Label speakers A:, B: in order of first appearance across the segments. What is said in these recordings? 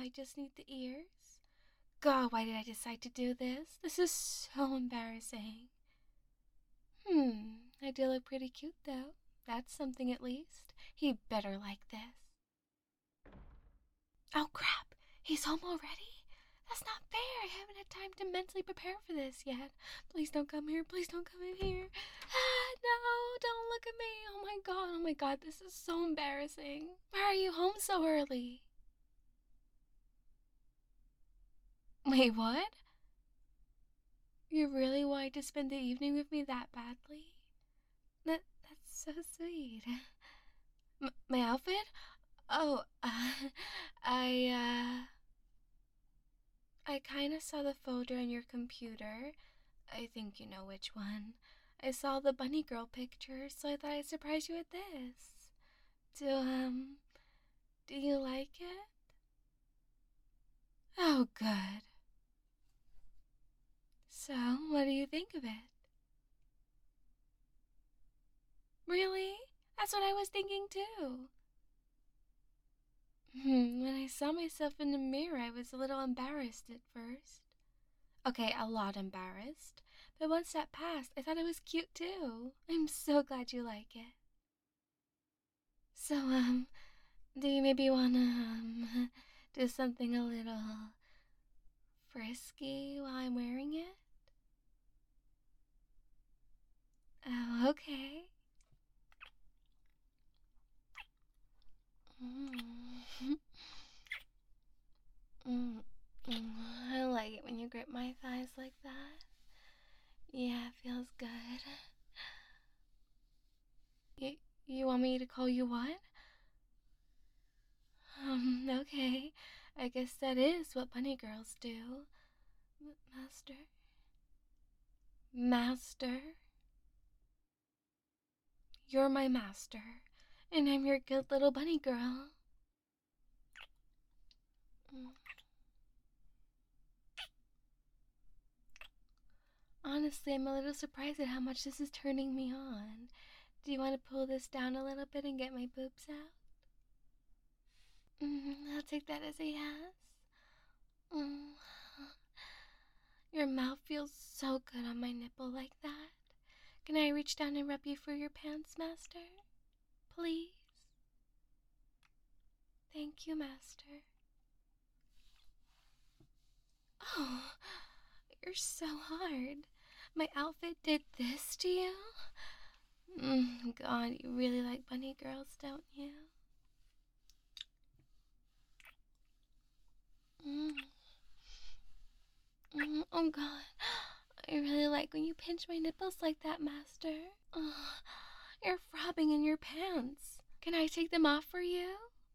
A: I just need the ears. God, why did I decide to do this? This is so embarrassing. I do look pretty cute though. That's something at least. He better like this. Oh crap, he's home already? That's not fair. I haven't had time to mentally prepare for this yet. Please don't come here. Please don't come in here. No, don't look at me. Oh my god, this is so embarrassing. Why are you home so early? Wait, what? You really wanted to spend the evening with me that badly? That's so sweet. My outfit? Oh, I, I kinda saw the folder in your computer. I think you know which one. I saw the bunny girl picture, so I thought I'd surprise you with this. Do you like it? Oh, good. So, what do you think of it? Really? That's what I was thinking too. When I saw myself in the mirror, I was a little embarrassed at first. Okay, a lot embarrassed. But once that passed, I thought it was cute too. I'm so glad you like it. So, do you maybe wanna, do something a little frisky while I'm wearing it? Oh, okay. Mm. Mm. I like it when you grip my thighs like that. Yeah, it feels good. You, you want me to call you what? Okay. I guess that is what bunny girls do. Master? Master? You're my master, and I'm your good little bunny girl. Mm. Honestly, I'm a little surprised at how much this is turning me on. Do you want to pull this down a little bit and get my boobs out? I'll take that as a yes. Mm. Your mouth feels so good on my nipple like that. Can I reach down and rub you for your pants, Master? Please? Thank you, Master. Oh, you're so hard. My outfit did this to you? God, you really like bunny girls, don't you? Mm. Oh God, I really like when you pinch my nipples like that, Master. Oh, you're throbbing in your pants. Can I take them off for you?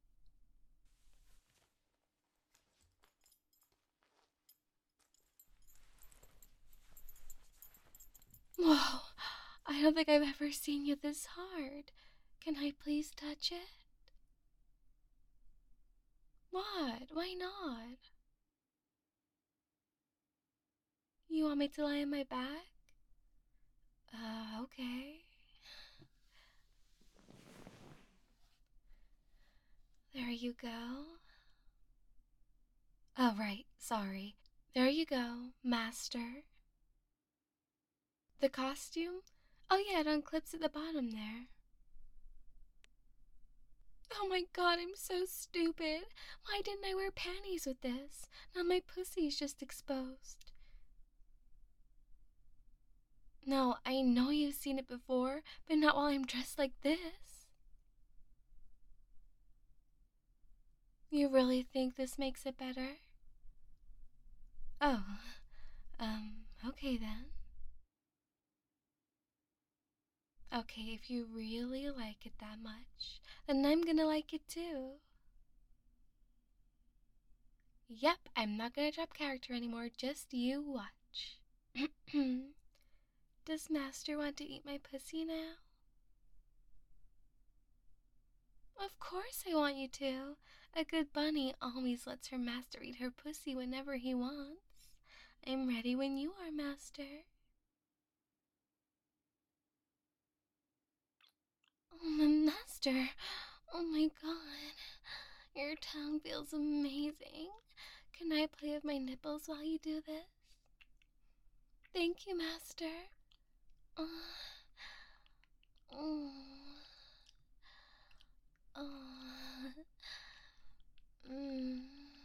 A: Whoa, I don't think I've ever seen you this hard. Can I please touch it? What? Why not? You want me to lie on my back? Okay. There you go. Oh, right, sorry. There you go, Master. The costume? Oh yeah, it unclips at the bottom there. Oh my god, I'm so stupid. Why didn't I wear panties with this? Now my pussy's just exposed. No, I know you've seen it before, but not while I'm dressed like this. You really think this makes it better? Oh, okay then. Okay, if you really like it that much, then I'm gonna like it too. Yep, I'm not gonna drop character anymore, just you watch. Does Master want to eat my pussy now? Of course I want you to. A good bunny always lets her master eat her pussy whenever he wants. I'm ready when you are, Master. Oh, my Master. Oh my god. Your tongue feels amazing. Can I play with my nipples while you do this? Thank you, Master. Oh, oh, oh, mm.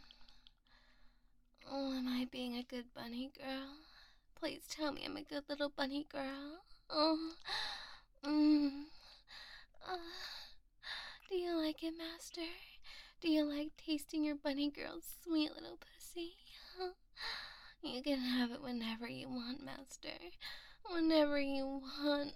A: Oh, am I being a good bunny girl? Please tell me I'm a good little bunny girl. Oh, mm. uh, do you like it, Master? Do you like tasting your bunny girl's sweet little pussy? You can have it whenever you want, Master. Whenever you want.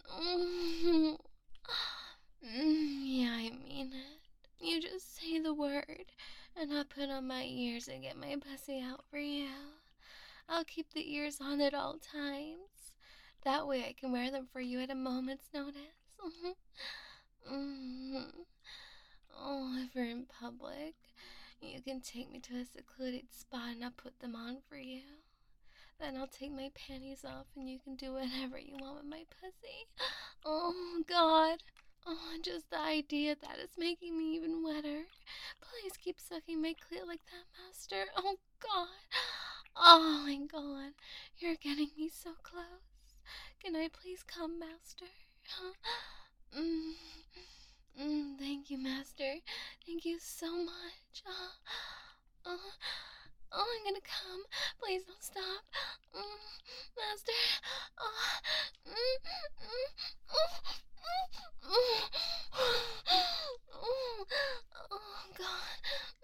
A: Yeah, I mean it. You just say the word, and I'll put on my ears and get my pussy out for you. I'll keep the ears on at all times. That way I can wear them for you at a moment's notice. Oh, if we're in public, you can take me to a secluded spot and I'll put them on for you. Then I'll take my panties off and you can do whatever you want with my pussy. Oh, God. Oh, just the idea of that is making me even wetter. Please keep sucking my clit like that, Master. Oh, God. Oh, my God. You're getting me so close. Can I please come, Master? Thank you, Master. Thank you so much. I'm gonna come. Please don't stop. Master. Oh, God.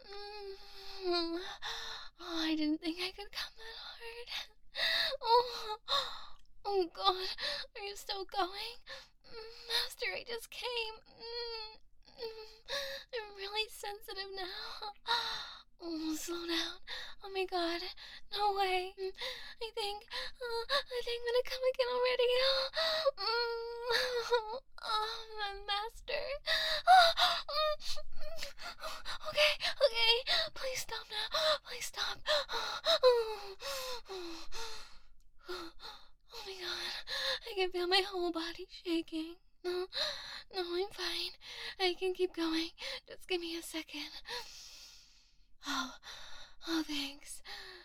A: I didn't think I could come that hard. Oh, God. Are you still going? Master, I just came. I'm really sensitive now. Oh, slow down. Oh my God. No way. I think I'm gonna come again already. My master. Okay. Please stop now. Please stop. Oh my God. I can feel my whole body shaking. No, I'm fine. I can keep going. Just give me a second. Oh, thanks.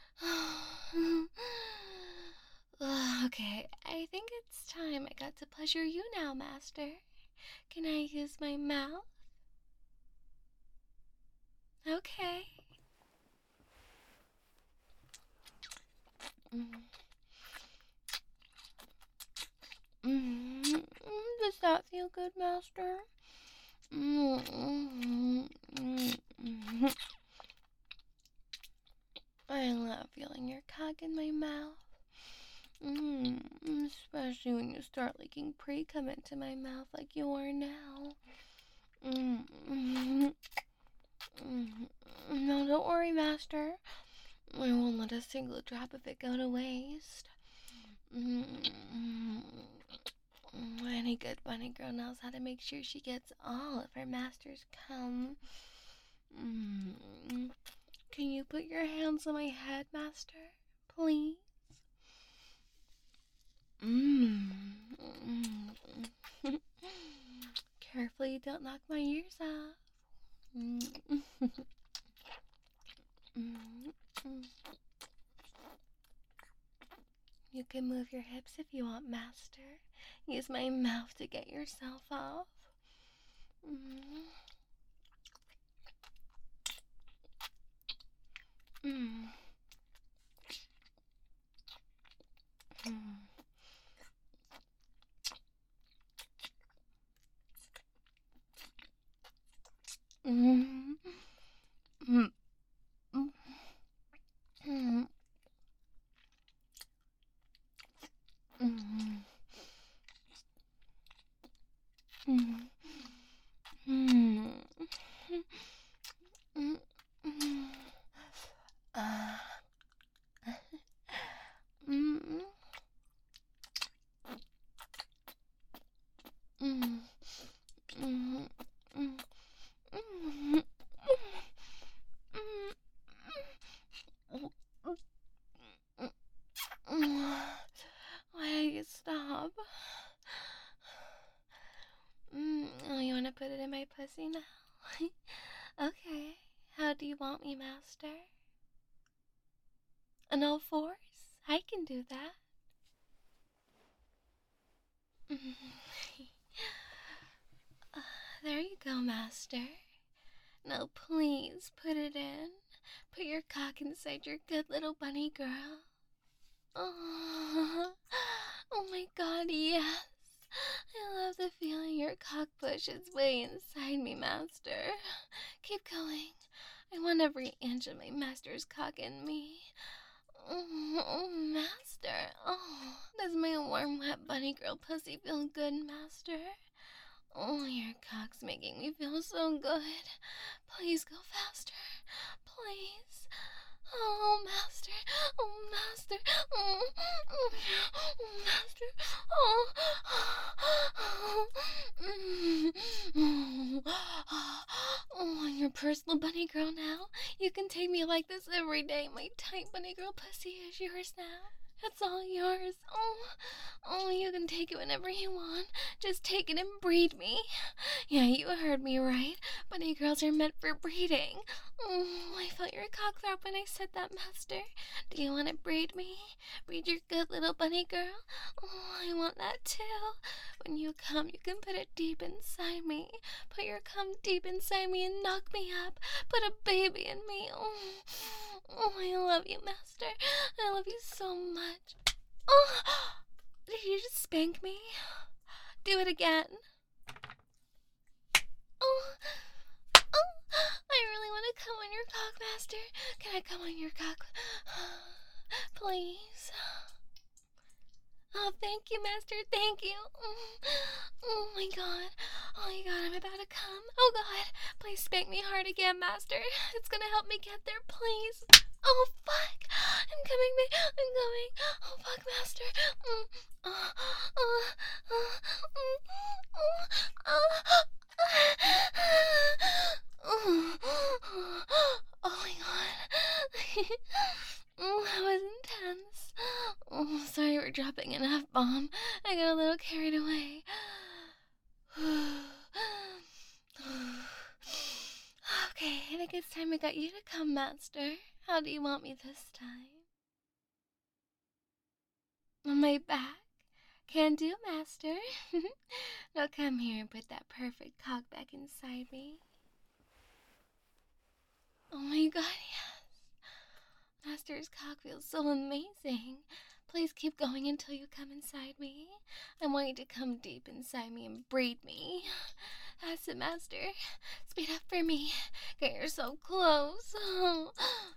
A: Okay, I think it's time I got to pleasure you now, Master. Can I use my mouth? Okay. Does that feel good, Master? I love feeling your cock in my mouth. Especially when you start leaking pre-cum into my mouth like you are now. No, don't worry, Master. I won't let a single drop of it go to waste. Any good bunny girl knows how to make sure she gets all of her master's cum. Can you put your hands on my head, Master? Please? Carefully, don't knock my ears off. You can move your hips if you want, Master. Use my mouth to get yourself off. Why do you stop? Oh, you want to put it in my pussy now? Okay. How do you want me, Master? On all fours? I can do that. There you go, Master. Now please put it in. Put your cock inside your good little bunny girl. Oh, oh my god, yes. I love the feeling your cock pushes way inside me, Master. Keep going. I want every inch of my master's cock in me. Oh, Master. Oh, does my warm, wet bunny girl pussy feel good, Master? Oh, your cock's making me feel so good. Please go faster. Please. Oh, Master. Oh, Master. Oh, Master. Oh, I'm your personal bunny girl now. You can take me like this every day. My tight bunny girl pussy is yours now. It's all yours. Oh, you can take it whenever you want. Just take it and breed me. Yeah, you heard me right. Bunny girls are meant for breeding. Oh, I felt your cock throb when I said that, Master. Do you want to breed me? Breed your good little bunny girl? Oh, I want that too. When you come, you can put it deep inside me. Put your cum deep inside me and knock me up. Put a baby in me. Oh, I love you, Master. I love you so much. Oh, did you just spank me? Do it again. Oh, I really want to come on your cock, Master. Can I come on your cock? Please. Oh, thank you, Master. Thank you. Oh my god. Oh my god, I'm about to come. Oh god. Please spank me hard again, Master. It's gonna help me get there, please. Oh, fuck. I'm coming, babe. I'm coming. Oh, fuck, Master. Oh my god. That was intense. Oh, sorry we're dropping an F-bomb. I got a little carried away. Okay, I think it's time I got you to come, Master. How do you want me this time? On my back? Can do, Master. Now come here and put that perfect cock back inside me. Oh my god, yes. Master's cock feels so amazing. Please keep going until you come inside me. I want you to come deep inside me and breed me. That's it, Master. Speed up for me. Get yourself close. Oh,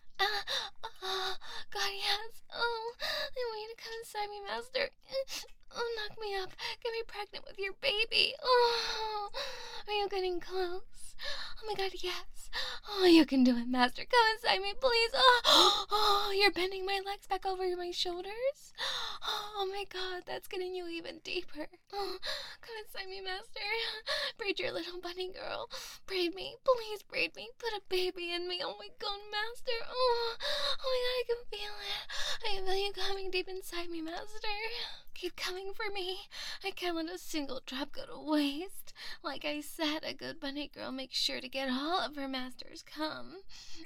A: God, yes. Oh, I want you to come inside me, Master. Oh, knock me up. Get me pregnant with your baby. Oh, are you getting close? Oh my god, yes. Oh, you can do it, Master. Come inside me, please. Oh, you're bending my legs back over my shoulders. Oh my god, that's getting you even deeper. Oh, come inside me, Master. Braid your little bunny girl. Braid me, please braid me. Put a baby in me. Oh my god, Master. Oh my god, I can feel it. I can feel you coming deep inside me, Master. Keep coming for me. I can't let a single drop go to waste. Like I said, a good bunny girl makes sure to get all of her master's cum.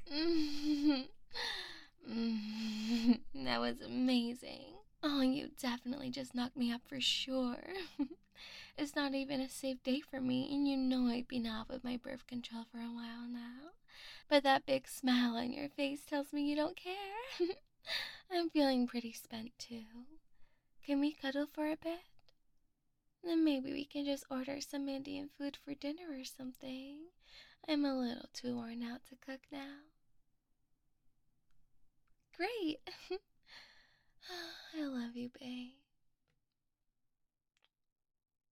A: That was amazing. Oh, you definitely just knocked me up for sure. It's not even a safe day for me, and you know I've been off of my birth control for a while now. But that big smile on your face tells me you don't care. I'm feeling pretty spent too. Can we cuddle for a bit? Then maybe we can just order some Indian food for dinner or something. I'm a little too worn out to cook now. Great! I love you, babe.